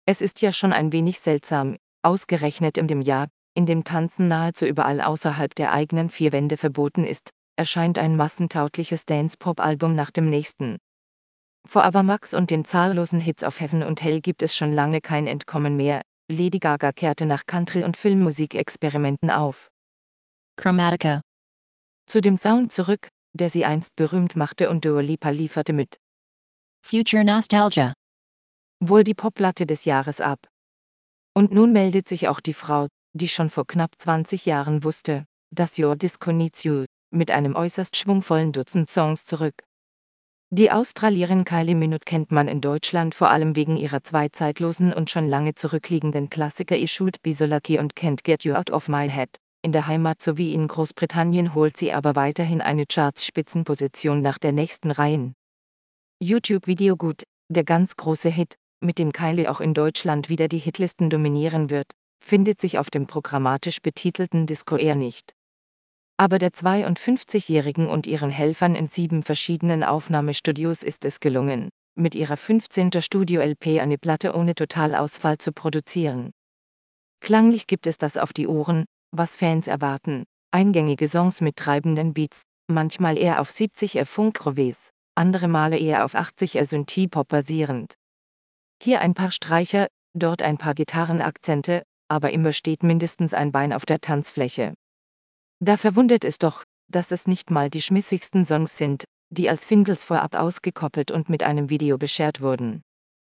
Es ist ja schon ein wenig seltsam, ausgerechnet in dem Jahr, in dem Tanzen nahezu überall außerhalb der eigenen vier Wände verboten ist, erscheint ein massentaugliches Dance-Pop-Album nach dem nächsten. Vor Ava Max und den zahllosen Hits auf Heaven und Hell gibt es schon lange kein Entkommen mehr. Lady Gaga kehrte nach Country- und Filmmusikexperimenten auf. Chromatica. Zu dem Sound zurück, der sie einst berühmt machte, und Dua Lipa lieferte mit Future Nostalgia. wohl die Popplatte des Jahres ab. Und nun meldet sich auch die Frau, die schon vor knapp 20 Jahren wusste, dass Your Disco Needs You, mit einem äußerst schwungvollen Dutzend Songs zurück. Die Australierin Kylie Minogue kennt man in Deutschland vor allem wegen ihrer zwei zeitlosen und schon lange zurückliegenden Klassiker I Should Be So Lucky und Can't Get You Out of My Head. In der Heimat sowie in Großbritannien holt sie aber weiterhin eine Charts-Spitzenposition nach der nächsten Reihen. YouTube-Video gut, der ganz große Hit, mit dem Kylie auch in Deutschland wieder die Hitlisten dominieren wird, findet sich auf dem programmatisch betitelten Disco eher nicht. Aber der 52-Jährigen und ihren Helfern in 7 verschiedenen Aufnahmestudios ist es gelungen, mit ihrer 15. Studio-LP eine Platte ohne Totalausfall zu produzieren. Klanglich gibt es das auf die Ohren, was Fans erwarten: eingängige Songs mit treibenden Beats, manchmal eher auf 70er Funk-Revés, andere Male eher auf 80er Synthie-Pop basierend. Hier ein paar Streicher, dort ein paar Gitarrenakzente, aber immer steht mindestens ein Bein auf der Tanzfläche. Da verwundert es doch, dass es nicht mal die schmissigsten Songs sind, die als Singles vorab ausgekoppelt und mit einem Video beschert wurden.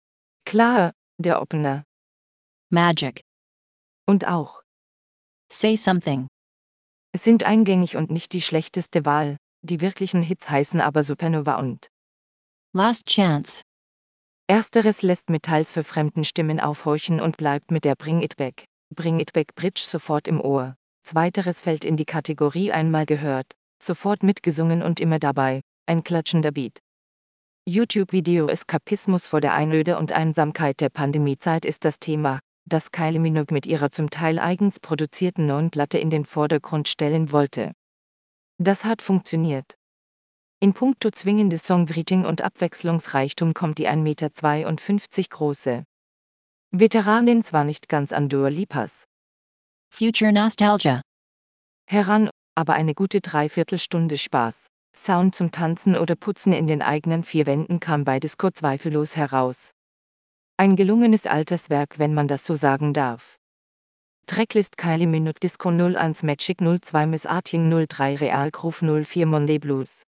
Klar, der Opener. Magic. Und auch. Say Something. Es sind eingängig und nicht die schlechteste Wahl, die wirklichen Hits heißen aber Supernova und Last Chance. Ersteres lässt mit teils verfremden Stimmen aufhorchen und bleibt mit der Bring It Back Bridge sofort im Ohr. Zweiteres fällt in die Kategorie einmal gehört, sofort mitgesungen und immer dabei, ein klatschender Beat. YouTube-Video Eskapismus vor der Einöde und Einsamkeit der Pandemiezeit ist das Thema, das Kylie Minogue mit ihrer zum Teil eigens produzierten neuen Platte in den Vordergrund stellen wollte. Das hat funktioniert. In puncto zwingendes Songwriting und Abwechslungsreichtum kommt die 1,52 Meter große Veteranin zwar nicht ganz an Dua Lipas Future Nostalgia heran, aber eine gute Dreiviertelstunde Spaß, Sound zum Tanzen oder Putzen in den eigenen vier Wänden kam bei Disco zweifellos heraus. Ein gelungenes Alterswerk, wenn man das so sagen darf. Tracklist Kylie Minogue Disco 01 Magic 02 Miss Arting 03 Real Groove 04 Monday Blues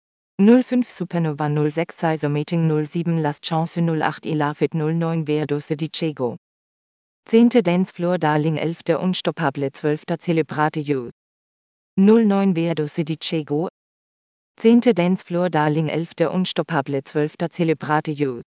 05 Supernova 06 Sizer Meeting 07 Last Chance 08 Ilafit 09 Verdose di Chego 10. Dancefloor Darling 11. Unstoppable 12. Celebrate You 09 Verdose di Chego 10. Dancefloor Darling 11. Unstoppable 12. Celebrate You